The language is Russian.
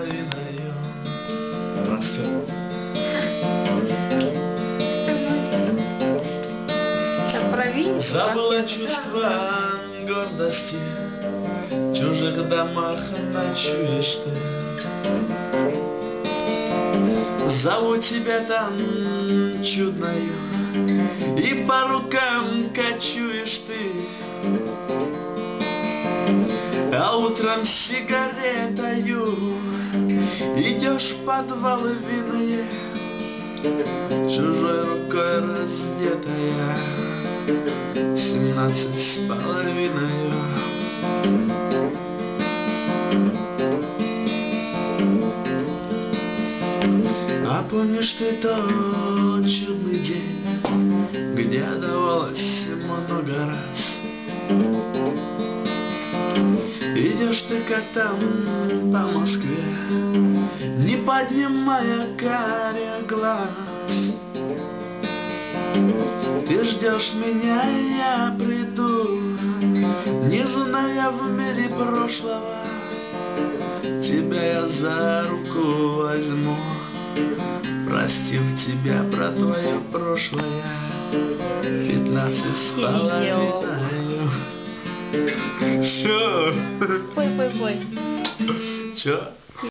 половиною. Растет. Забыла чувство гордости, в чужих домах ночуешь ты. Зовут тебя там чудною, и по рукам кочуешь ты. А утром с сигаретою идешь в подвалы винные, чужой рукой раздетая, 17 с половиною. А помнишь ты тот чудный день, где давалось много раз? Идешь ты как там по Москве, не поднимая карих глаз. Ты ждешь меня, я приду, не зная в мире прошлого. Тебя я за руку возьму, простив тебя про твое прошлое. 15 с половиной. Что? Пой. Чё?